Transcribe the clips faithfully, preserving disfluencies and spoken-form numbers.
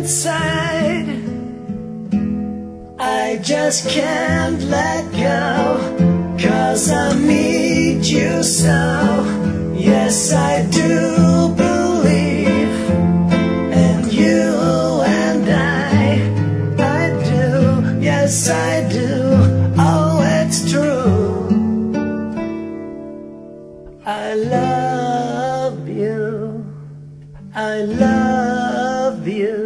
inside. I just can't let go, 'cause I need you so. Yes, I do believe in you and I. I do, yes I do. Oh, it's true. I love you. I love you.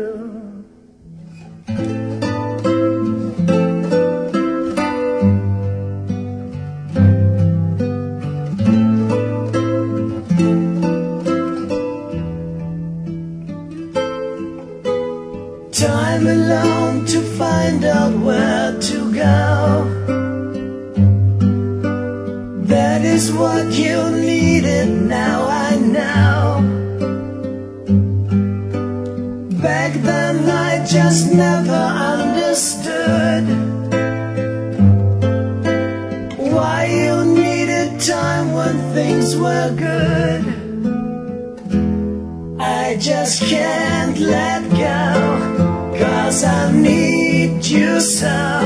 Time alone to find out where to go. That is what you needed, now I know. Back then I just never understood why you needed time when things were good. I just can't let go, 'cause I need you so.